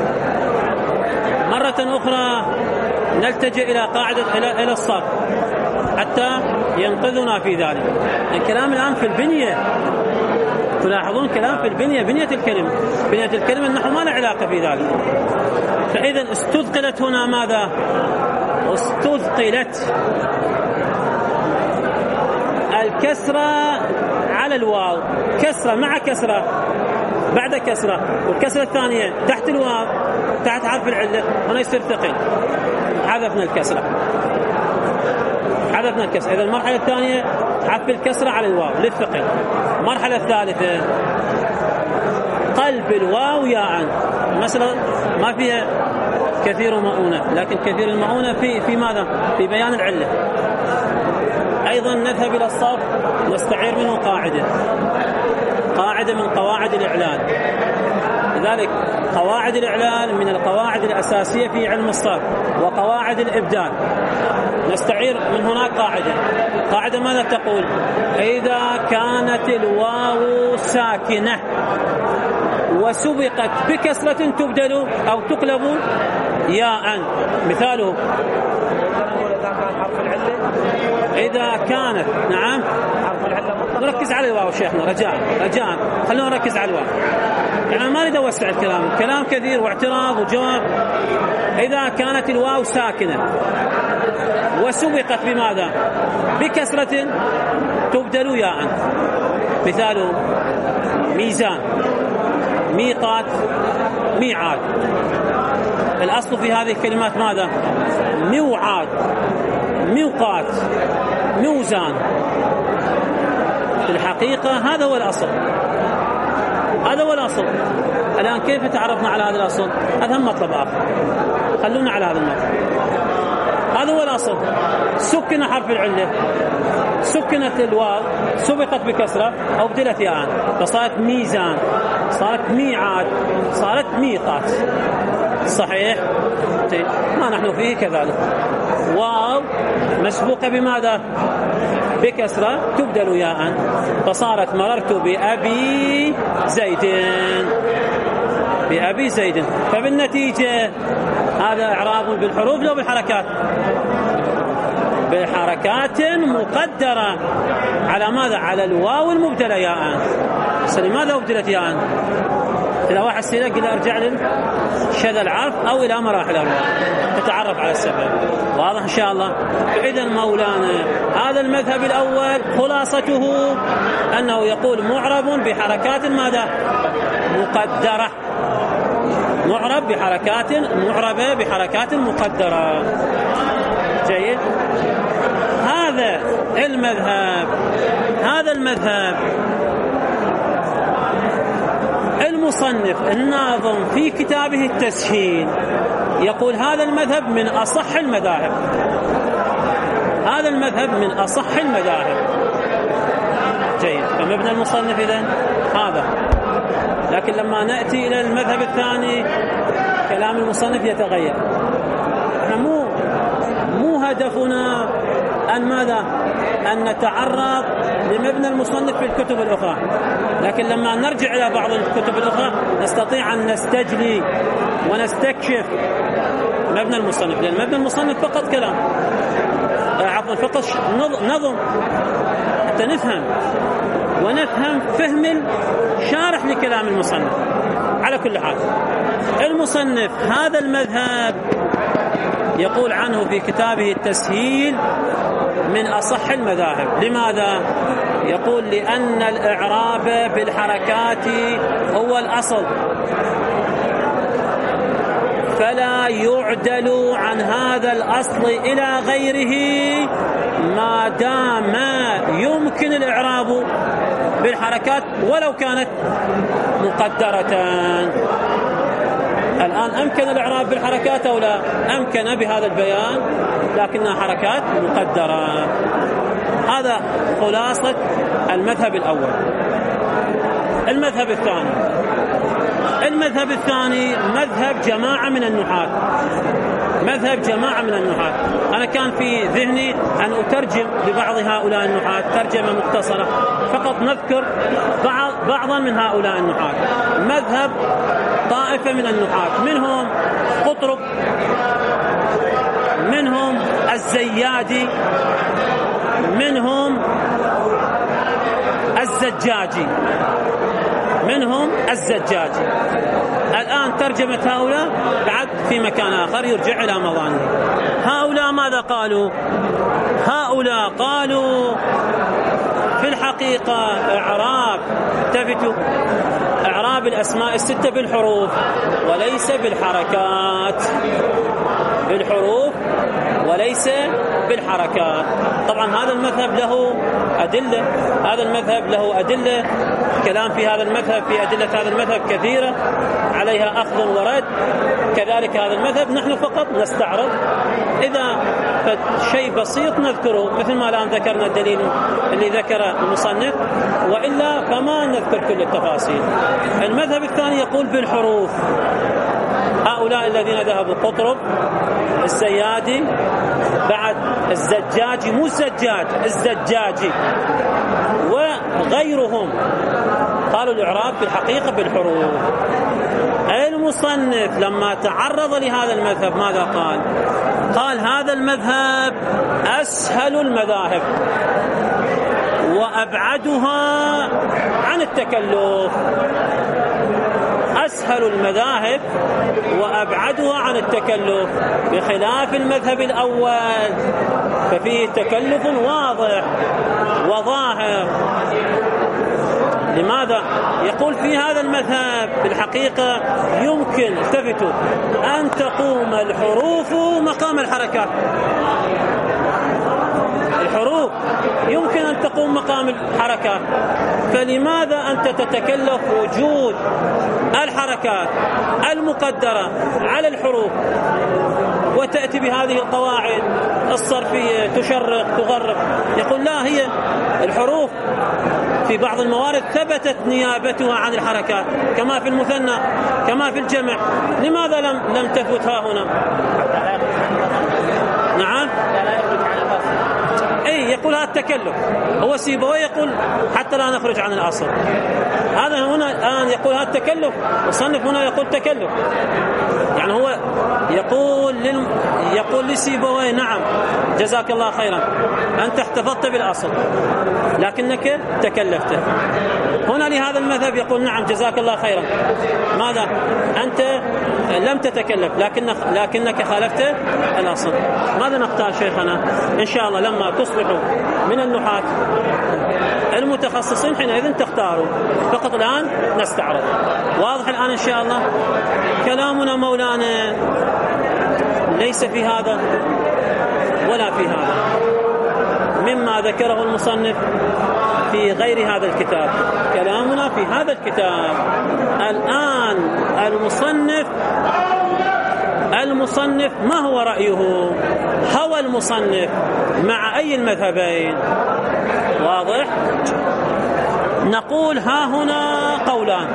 مرة أخرى نلتجئ إلى قاعدة إلى إلى الصرف حتى ينقذنا في ذلك. الكلام الآن في البنية، تلاحظون كلام في البنية، بنية الكلمة، بنية الكلمة نحن ما له علاقة في ذلك. فإذا استثقلت هنا ماذا؟ استثقلت الكسرة على الواو، كسرة مع كسرة بعد كسرة، والكسرة الثانية تحت الواو تحت حرف العلة، هنا يصير ثقيل. حذفنا الكسرة، حذفنا الكسرة. إذا المرحلة الثانية حذف الكسرة على الواو للثقيل. المرحلة الثالثة قلب الواو ياء، مثلا ما فيها كثير مؤونة، لكن كثير المؤونة في في ماذا؟ في بيان العلة. أيضا نذهب إلى الصرف نستعير منه قاعدة، قاعدة من قواعد الإعلان. لذلك قواعد الإعلان من القواعد الأساسية في علم الصرف وقواعد الإبدال. نستعير من هناك قاعدة، قاعدة ماذا تقول؟ إذا كانت الواو ساكنة وسبقت بكسرة تبدل أو تقلب ياء، مثاله إذا كانت، نعم، نركز على الواو شيخنا رجاء رجاء، خلونا نركز على الواو. يعني ما أريد أوسع الكلام، كلام كثير واعتراض وجواب. إذا كانت الواو ساكنة وسبقت بماذا؟ بكسرة تبدل ياء. مثاله ميزان، ميقات، ميعاد. الأصل في هذه الكلمات ماذا؟ موعاد، ميقات، ميزان. في الحقيقة هذا هو الأصل، هذا هو الأصل. الآن كيف تعرفنا على هذا الأصل؟ هذا هم مطلب آخر، خلونا على هذا المطلب. هذا هو الأصل. سكن حرف العلة، سكنت الواو، سبقت بكسرة أو بدلت ياء، فصارت ميزان، صارت ميعاد، صارت ميقات. صحيح؟ ما نحن فيه كذلك. واو مسبوقة بماذا؟ بكسرة تبدل ياء، فصارت مررت بأبي زيد، بأبي زيد. فبالنتيجة هذا إعراب بالحروف لو بالحركات؟ بحركات مقدرة على ماذا؟ على الواو المبدلة ياء. لماذا أبدلت ياء؟ إذا واحد سيلك قل أرجع للشذا العرف أو إلى مراحل الواو تتعرف على السبب. واضح إن شاء الله؟ إذن مولانا هذا المذهب الأول خلاصته أنه يقول معرب بحركات ماذا؟ مقدرة، معرب بحركات، معربة بحركات مقدرة. جيد. هذا المذهب، هذا المذهب المصنف الناظم في كتابه التسهيل يقول هذا المذهب من أصح المذاهب، هذا المذهب من أصح المذاهب. جيد. فمبنى المصنف إذن هذا. لكن لما نأتي إلى المذهب الثاني كلام المصنف يتغير. احنا مو مو هدفنا أن ماذا؟ أن نتعرض لمبنى المصنف في الكتب الأخرى، لكن لما نرجع إلى بعض الكتب الأخرى نستطيع أن نستجلي ونستكشف مبنى المصنف، لأن مبنى المصنف فقط كلام، عفوا فقط نظم حتى نفهم ونفهم فهم الشارح لكلام المصنف. على كل حال المصنف هذا المذهب يقول عنه في كتابه التسهيل من أصح المذاهب. لماذا؟ يقول لأن الإعراب بالحركات هو الأصل، فلا يعدل عن هذا الأصل إلى غيره ما دام يمكن الإعراب بالحركات ولو كانت مقدرة. الآن أمكن الإعراب بالحركات أو لا؟ أمكن بهذا البيان لكنها حركات مقدرة. هذا خلاصة المذهب الأول. المذهب الثاني، المذهب الثاني مذهب جماعة من النحاة، مذهب جماعة من النحاة. أنا كان في ذهني أن أترجم لبعض هؤلاء النحاة ترجمة مختصرة، فقط نذكر بعض بعضا من هؤلاء النحاة. مذهب طائفة من النحاة، منهم قطرب، منهم الزيادي، منهم الزجاجي، منهم الزجاجي. الآن ترجمة هؤلاء بعد في مكان آخر يرجع إلى مضانه. هؤلاء ماذا قالوا؟ هؤلاء قالوا في الحقيقة إعراب تفتوا إعراب الأسماء الستة بالحروف وليس بالحركات، بالحروف وليس بالحركات. طبعا هذا المذهب له أدلة، هذا المذهب له أدلة، كلام في هذا المذهب، في أدلة هذا المذهب كثيرة عليها أخذ ورد. كذلك هذا المذهب نحن فقط نستعرض إذا شيء بسيط نذكره، مثل ما الآن ذكرنا الدليل اللي ذكر المصنف، وإلا فما نذكر كل التفاصيل. المذهب الثاني يقول بالحروف. هؤلاء الذين ذهبوا قطرب، الزيادي، بعد الزجاجي، مو الزجاج، الزجاجي وغيرهم قالوا الإعراب في الحقيقة بالحروف. المصنف لما تعرض لهذا المذهب ماذا قال؟ قال هذا المذهب أسهل المذاهب وأبعدها عن التكلف، أسهل المذاهب وأبعدها عن التكلف، بخلاف المذهب الأول ففيه تكلف واضح وظاهر. لماذا؟ يقول في هذا المذهب بالحقيقة يمكن التفتوا أن تقوم الحروف مقام الحركات. الحروف يمكن أن تقوم مقام الحركات، فلماذا أنت تتكلف وجود الحركات المقدرة على الحروف وتأتي بهذه القواعد الصرفية تشرق تغرق؟ يقول لا، هي الحروف في بعض الموارد ثبتت نيابتها عن الحركات كما في المثنى كما في الجمع، لماذا لم لم تثبت ها هنا؟ نعم، اي يقول هذا التكلف. هو سيبويه يقول حتى لا نخرج عن الاصل. هذا هنا الان يقول هذا التكلف، وصنف هنا يقول تكلف. يعني هو يقول لل... يقول لسيبويه نعم جزاك الله خيرا انت احتفظت بالاصل لكنك تكلفت. هنا لهذا المذهب يقول نعم جزاك الله خيرا، ماذا؟ انت لم تتكلف لكن لكنك خالفت الاصل. ماذا نختار شيخنا؟ ان شاء الله لما تصبحوا من النحاة المتخصصين حينئذ تختاروا، فقط الان نستعرض. واضح الان ان شاء الله كلامنا مولانا ليس في هذا ولا في هذا مما ذكره المصنف في غير هذا الكتاب. كلامنا في هذا الكتاب. الآن المصنف المصنف ما هو رأيه؟ هو المصنف مع أي المذهبين؟ واضح؟ نقول ها هنا قولان.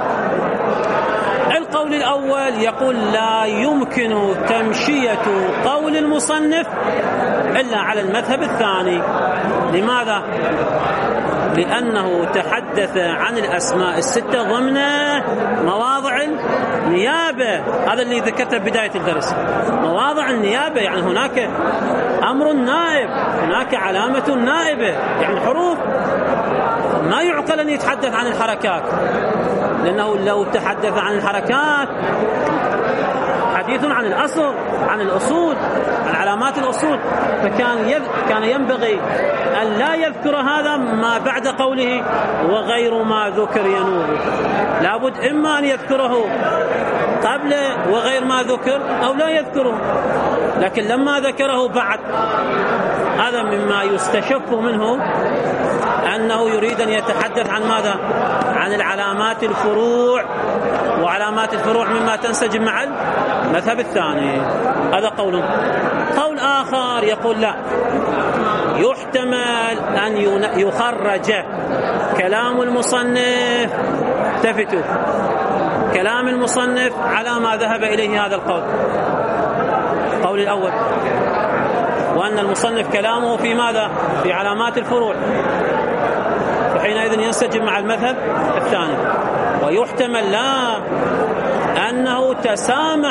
القول الأول يقول لا يمكن تمشية قول المصنف إلا على المذهب الثاني. لماذا؟ لأنه تحدث عن الأسماء الستة ضمن مواضع النيابة. هذا اللي ذكرته بداية الدرس، مواضع النيابة. يعني هناك أمر نائب، هناك علامة نائبة، يعني حروف. ما يعقل أن يتحدث عن الحركات، لأنه لو تحدث عن الحركات حديث عن الأصل، عن الأصول، عن علامات الأصول، فكان يذ... كان ينبغي أن لا يذكر هذا ما بعد قوله وغير ما ذكر ينوب. لابد إما أن يذكره قبل وغير ما ذكر أو لا يذكره، لكن لما ذكره بعد هذا مما يستشف منه أنه يريد أن يتحدث عن ماذا؟ عن العلامات الفروع، وعلامات الفروع مما تنسجم مع المذهب الثاني. هذا قول. قول آخر يقول لا، يحتمل أن يخرج كلام المصنف، تفتوا كلام المصنف على ما ذهب إليه هذا القول، القول الأول، وأن المصنف كلامه في ماذا؟ في علامات الفروع، فحينئذ ينسجم مع المذهب الثاني. ويحتمل لا أنه تسامح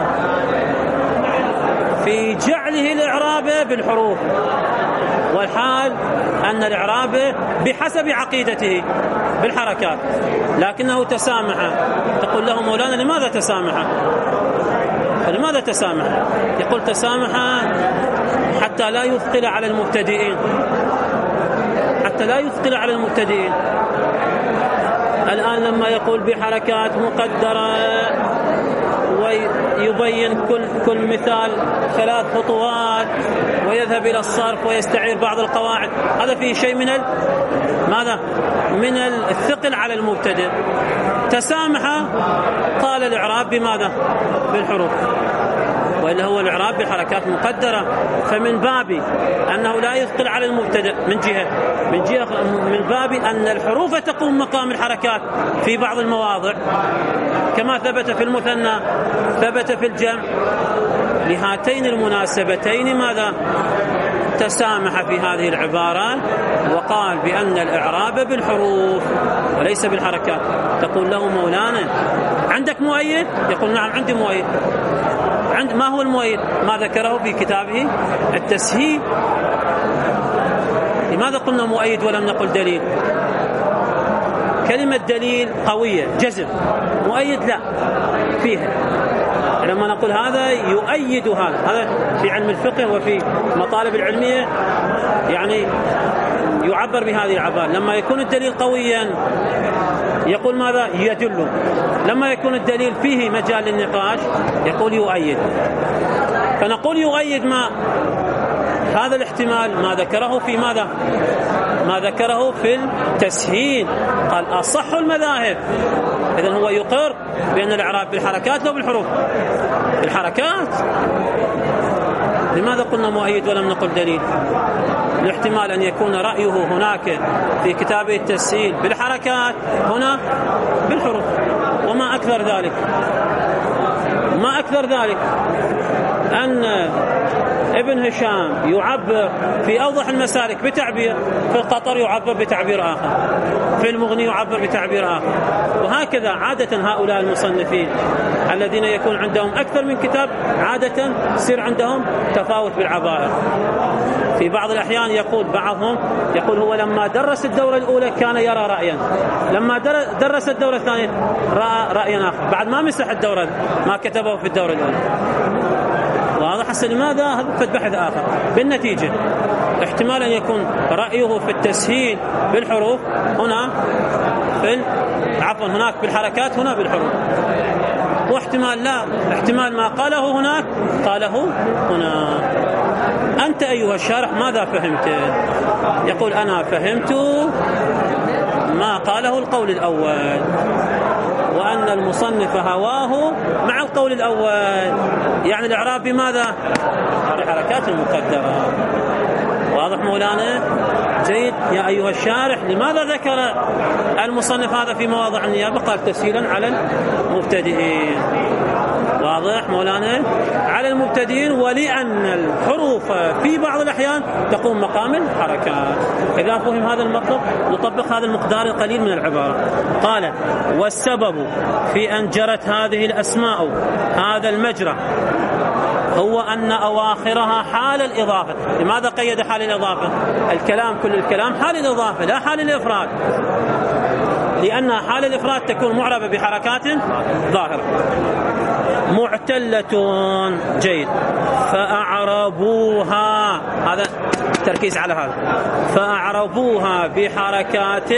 في جعله الإعراب بالحروف، والحال أن الإعراب بحسب عقيدته بالحركات، لكنه تسامح. تقول له مولانا لماذا تسامح؟ فلماذا تسامح؟ يقول تسامح حتى لا يثقل على المبتدئين، حتى لا يثقل على المبتدئين. الآن لما يقول بحركات مقدرة ويبين كل كل مثال ثلاث خطوات ويذهب إلى الصرف ويستعير بعض القواعد، هذا فيه شيء من ال... ماذا؟ من الثقل على المبتدئ. تسامح قال الإعراب بماذا؟ بالحروف، وإلا هو الإعراب بحركات مقدرة، فمن باب أنه لا يثقل على المبتدئ من جهة من جهة من باب أن الحروف تقوم مقام الحركات في بعض المواضع كما ثبت في المثنى ثبت في الجمع. لهاتين المناسبتين ماذا؟ تسامح في هذه العبارة وقال بأن الإعراب بالحروف وليس بالحركات. تقول له مولانا عندك مؤيد؟ يقول نعم عندي مؤيد. عند ما هو المؤيد؟ ما ذكره في كتابه التسهيل. لماذا قلنا مؤيد ولم نقل دليل؟ كلمة دليل قوية جزم، مؤيد لا فيها. لما نقول هذا يؤيد هذا، هذا في علم الفقه وفي مطالب العلمية يعني يعبر بهذه العبارة. لما يكون الدليل قويا يقول ماذا؟ يدل. لما يكون الدليل فيه مجال للنقاش يقول يؤيد. فنقول يؤيد ما هذا الاحتمال ما ذكره في ماذا؟ ما ذكره في التسهيل. قال أصح المذاهب. إذن هو يقر بأن الإعراب بالحركات لو بالحروف؟ بالحركات. لماذا قلنا مؤيد ولم نقل دليل؟ الاحتمال أن يكون رأيه هناك في كتابه التسهيل بالحركات، هنا بالحروف، وما أكثر ذلك. ما أكثر ذلك أن ابن هشام يعبر في أوضح المسالك بتعبير، في القطر يعبر بتعبير آخر، في المغني يعبر بتعبير آخر، وهكذا عادة هؤلاء المصنفين الذين يكون عندهم أكثر من كتاب عادة يصير عندهم تفاوت بالعبائر. في بعض الأحيان يقول بعضهم يقول هو لما درس الدورة الأولى كان يرى رأيا، لما درس الدورة الثانية رأى رأيا آخر، بعد ما مسح الدورة ما كتبه في الدورة الأولى. وهذا حسن لماذا؟ هذا بحث آخر. بالنتيجة احتمال أن يكون رأيه في التسهيل بالحروف هنا في عفوا هناك بالحركات هنا بالحروف، واحتمال لا، احتمال ما قاله هناك قاله هنا. أنت أيها الشارح ماذا فهمت؟ يقول أنا فهمت ما قاله القول الأول، وأن المصنف هواه مع القول الأول، يعني الإعراب بماذا؟ بحركات المقدرة. واضح مولانا؟ جيد. يا أيها الشارح لماذا ذكر المصنف هذا في مواضع النيابة؟ قال تسهيلا على المبتدئين. واضح مولانا؟ على المبتدئين، ولأن الحروف في بعض الأحيان تقوم مقام الحركات. إذا فهم هذا المطلب نطبق هذا المقدار القليل من العبارة. قال والسبب في أن جرت هذه الأسماء هذا المجرى هو أن أواخرها حال الإضافة. لماذا قيد حال الإضافة؟ الكلام كل الكلام حال الإضافة لا حال الإفراد، لأن حال الإفراد تكون معربة بحركات ظاهرة معتلة. جيد. فأعربوها، هذا تركيز على هذا، فأعربوها بحركات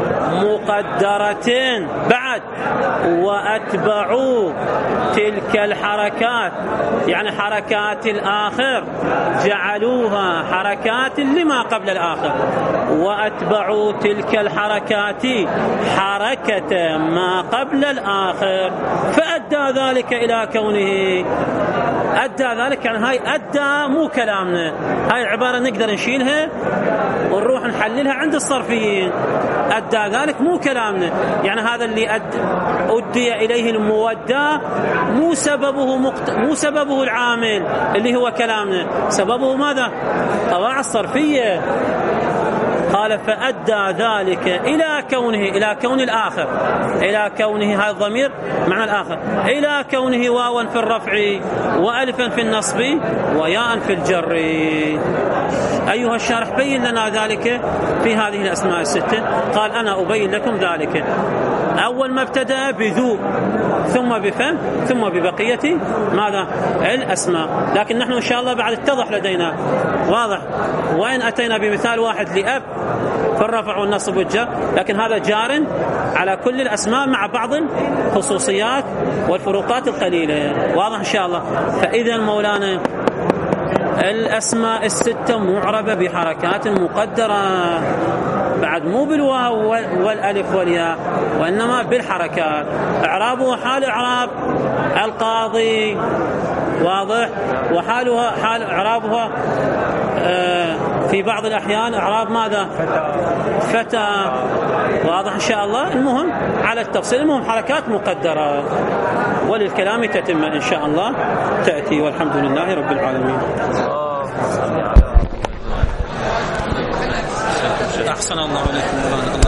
مقدرة بعد وأتبعوا تلك الحركات، يعني حركات الآخر جعلوها حركات لما قبل الآخر، وأتبعوا تلك الحركات حركة ما قبل الآخر، فأدى ذلك إلى كونه أدى ذلك. يعني هاي أدى مو كلامنا، هاي العبارة نقدر نشيلها ونروح نحللها عند الصرفيين. أدى ذلك مو كلامنا، يعني هذا اللي أد... أدي إليه المودة مو سببه مقت... مو سببه العامل اللي هو كلامنا، سببه ماذا؟ طباع الصرفية. قال فأدى ذلك إلى كونه إلى كون الآخر، إلى كونه هذا الضمير معنى الآخر، إلى كونه واوا في الرفع وألفا في النصب وياء في الجر. أيها الشارح بين لنا ذلك في هذه الأسماء الستة. قال أنا أبين لكم ذلك. أول ما ابتدأ بذو ثم بفم ثم ببقية ماذا؟ الأسماء. لكن نحن إن شاء الله بعد اتضح لدينا واضح، وإن أتينا بمثال واحد لأب في الرفع والنصب والجر، لكن هذا جار على كل الأسماء مع بعض الخصوصيات والفروقات القليلة. واضح إن شاء الله. فإذا مولانا الأسماء الستة معربة بحركات مقدرة، بعد مو بالواو والألف والياء وإنما بالحركات. إعرابها حال إعراب القاضي، واضح، وحالها حال إعرابها في بعض الأحيان إعراب ماذا؟ فتى. واضح إن شاء الله. المهم على التفصيل، المهم حركات مقدرة، وللكلام تتم إن شاء الله تأتي، والحمد لله رب العالمين. أحسن الله عليكم.